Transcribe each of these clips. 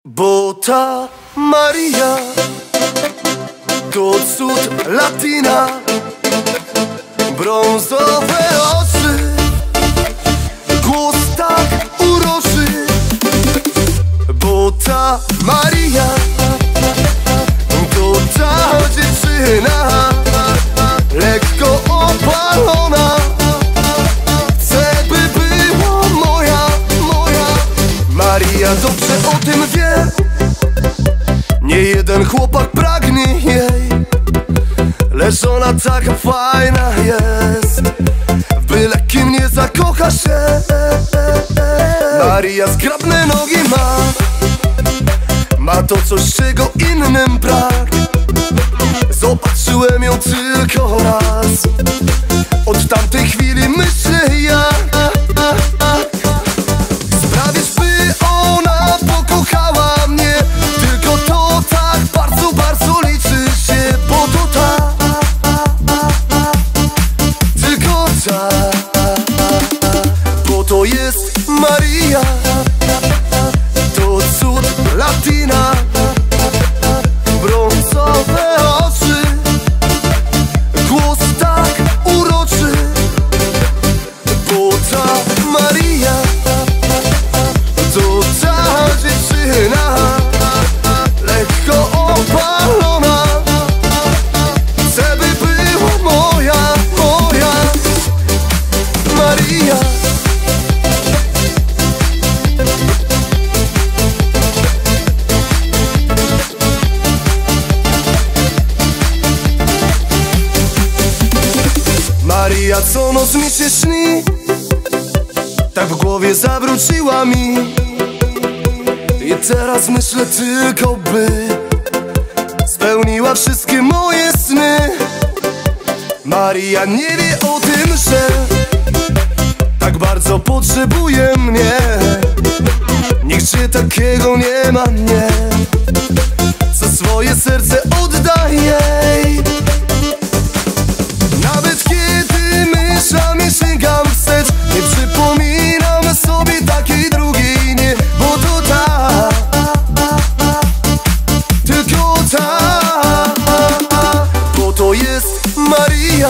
Bo ta Maria to cud Latina, brązowe oczy, głos tak uroczy. Bo ta Maria to ta dziewczyna, lekko opalona. Chcę, by była moja Maria dobrze o tym wie. Nie jeden chłopak pragnie jej, lecz ona taka fajna jest. W byle kim nie zakocha się. Maria zgrabne nogi ma to coś, czego innym brak. Zobaczyłem ją tylko raz, od tamtej chwili myślę ja. Sprawisz, by ona pokochała mnie, tylko to tak bardzo, bardzo liczy się. Bo to ta, tylko ta, bo to jest Maria, to cud Latina, brązowe oczy, głos tak uroczy. Bo ta Maria to ta dziewczyna, lekko opalona. Chcę, by była moja Maria. Maria co noc mi się śni, tak w głowie zawróciła mi. I teraz myślę tylko, by spełniła wszystkie moje sny. Maria nie wie o tym, że tak bardzo potrzebuje mnie. Nigdzie takiego nie ma mnie, co swoje serce oddaje jej. Nawet kiedy myślami sięgam wstecz, nie przypominam sobie takiej drugiej, nie. Bo to ta, tylko ta, bo to jest Maria,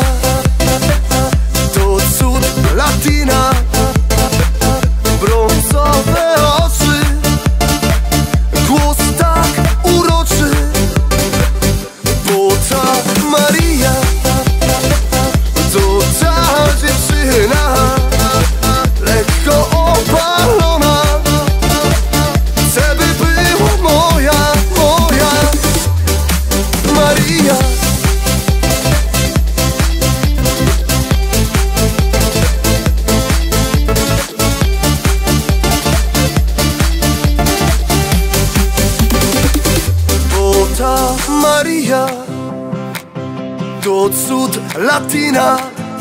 to cud Latina, brązowe oczy, głos tak uroczy. Bo ta Maria to ta dziewczyna, lekko opalona. Chcę, by była moja Maria. Bo ta Maria to cud Latina,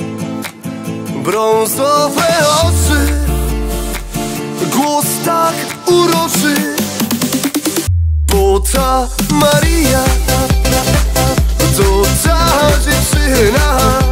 brązowe oczy, głos tak uroczy. Bo ta Maria to ta dziewczyna,